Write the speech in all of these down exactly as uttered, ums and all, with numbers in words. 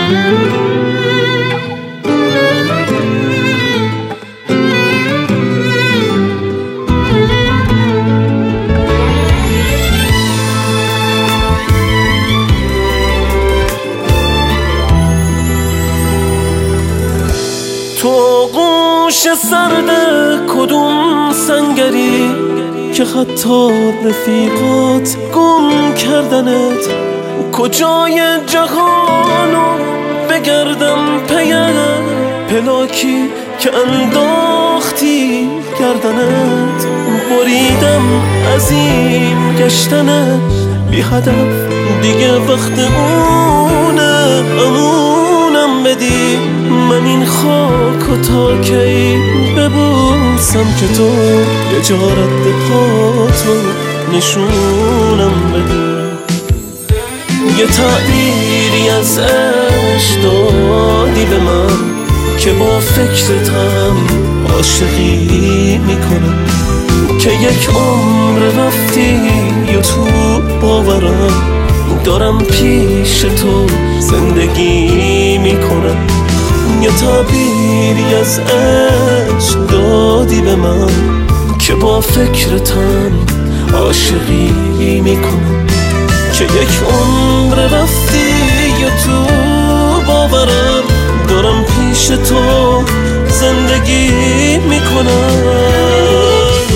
تو گوش سرد کدوم سنگری که حتی رفیقات گم کردنت؟ کجای جهانو بگردم پی پلاکی که انداختی گردنت؟ بریدم از این گشتنت بی هدف، دیگه وقت اونه امونم بدی. من این خاکو تا کی ببوسم که تو یه جا رد پاتو نشونم بدی؟ یه تعبیری از عشق دادی به من که با فکرتم عاشقی میکنم، که یک عمر رفتی یا تو باورم دارم پیش تو زندگی میکنم. یه تعبیری از عشق دادی به من که با فکرتم عاشقی میکنم، که یک عمر رفتی یا تو باورم دارم پیش تو زندگی میکنم.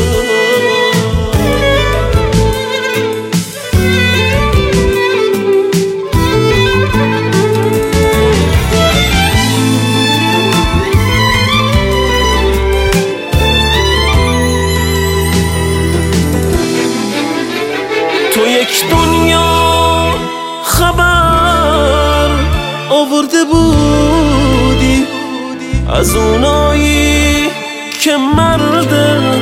تو یک دنیا خبر آورده بودی از اونایی که مرد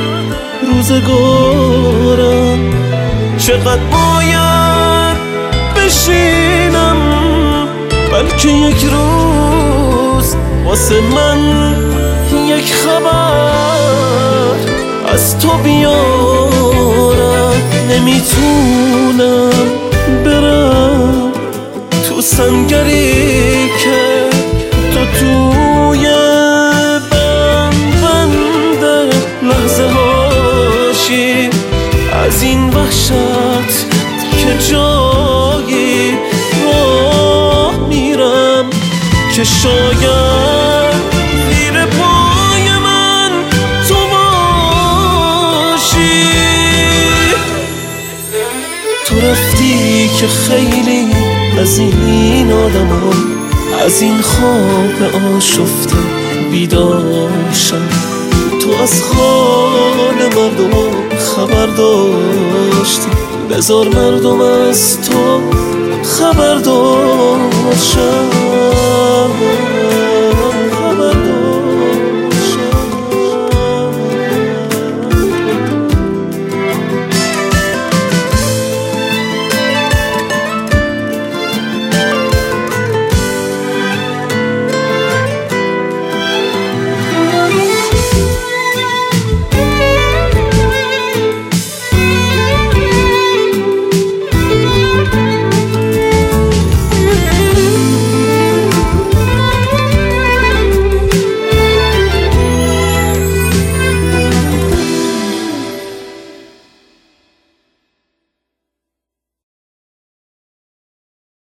روزگارم. چقدر باید بشینم بلکه یک روز واسه من یک خبر از تو بیارم. نمیتونم برم تو سنگری که تو توی بند بند لحظه هاشی، از این وحشت که جایی راه میرم که شاید زیر پای من تو باشی. تو رفتی که خیلی از این آدم از این خواب آشفته بیداشم. تو از حال مردم خبر داشتی، بذار مردم از تو خبر داشتن.